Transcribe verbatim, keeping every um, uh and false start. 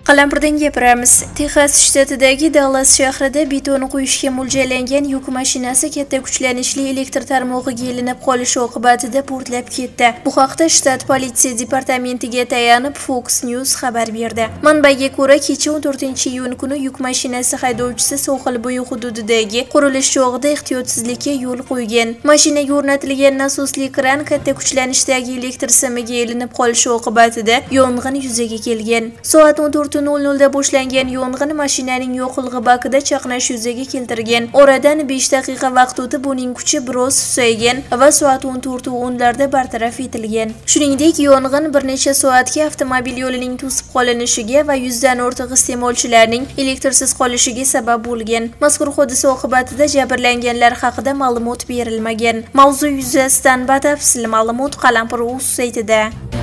Qalampirdan gapiramiz. Texas shtatidagi Dallas shahrida beton quyishga mo'ljallangan yuk mashinasi katta kuchlanishli elektr tarmog'iga ilinib qolishi oqibatida portlab ketdi. Bu haqda shtat politsiya departamentiga tayanib Fox News xabar berdi. Manbaga ko'ra, kecha o'n to'rtinchi iyun kuni yuk mashinasi haydovchisi sohil bo'yi hududidagi qurilish chog'ida ehtiyotsizlikka yo'l qo'ygan. Mashinaga o'rnatilgan nasosli kran katta kuchlanishdagi elektr simiga ilinib qolishi oqibatida yong'in yuzaga kelgan. Soat o'n to'rt nol nol da boshlangan yong'in mashinaning yoqilg'i bakida chaqnash yuzaga keltirgan. Oradan besh daqiqa vaqt o'tib uning kuchi biroz susaygan va soat o'n to'rt o'n larda bartaraf etilgan. Shuningdek, yong'in bir necha soatga avtomobil yo'lining to'sib qolinishiga va yuzdan ortiq iste'molchilarning elektrsiz qolishiga sabab bo'lgan. Mazkur hodisa oqibatida jabrlanganlar haqida ma'lumot berilmagan. Mavzu yuzasidan batafsil ma'lumot Qalampir.uz saytida.